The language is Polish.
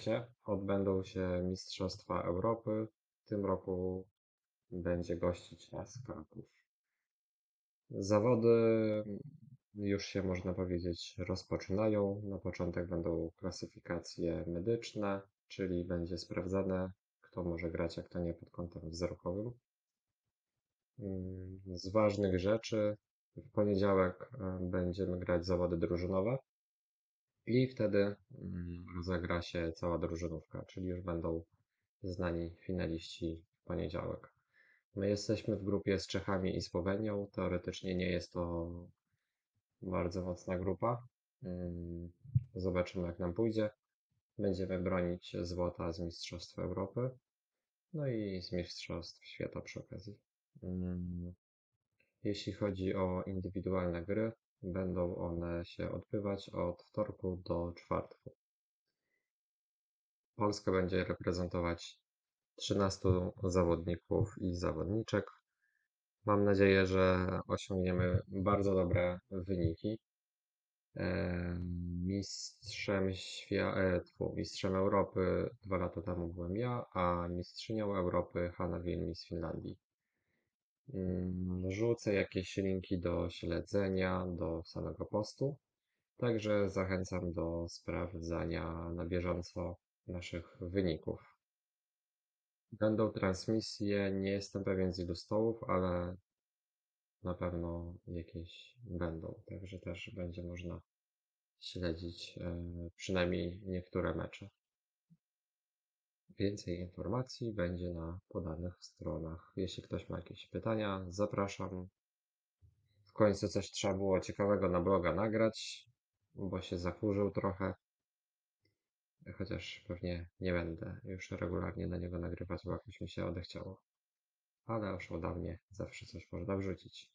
odbędą się Mistrzostwa Europy. W tym roku będzie gościć nas Kraków. Zawody już się, można powiedzieć, rozpoczynają. Na początek będą klasyfikacje medyczne, czyli będzie sprawdzane, kto może grać, a kto nie pod kątem wzrokowym. Z ważnych rzeczy w poniedziałek będziemy grać zawody drużynowe i wtedy rozegra się cała drużynówka, czyli już będą znani finaliści w poniedziałek. My jesteśmy w grupie z Czechami i Słowenią. Teoretycznie nie jest to bardzo mocna grupa. Zobaczymy, jak nam pójdzie. Będziemy bronić złota z Mistrzostw Europy, no i z Mistrzostw Świata przy okazji. Jeśli chodzi o indywidualne gry, będą one się odbywać od wtorku do czwartku. Polskę będzie reprezentować 13 zawodników i zawodniczek. Mam nadzieję, że osiągniemy bardzo dobre wyniki. Mistrzem Europy 2 lata temu byłem ja, a mistrzynią Europy Hanna Wilmi z Finlandii. Rzucę jakieś linki do śledzenia, do samego postu. Także zachęcam do sprawdzania na bieżąco naszych wyników. Będą transmisje, nie jestem pewien z ilu stołów, ale na pewno jakieś będą, także też będzie można śledzić przynajmniej niektóre mecze. Więcej informacji będzie na podanych stronach. Jeśli ktoś ma jakieś pytania, zapraszam. W końcu coś trzeba było ciekawego na bloga nagrać, bo się zakurzył trochę. Chociaż pewnie nie będę już regularnie na niego nagrywać, bo jakoś mi się odechciało. Ale już ode mnie zawsze coś można wrzucić.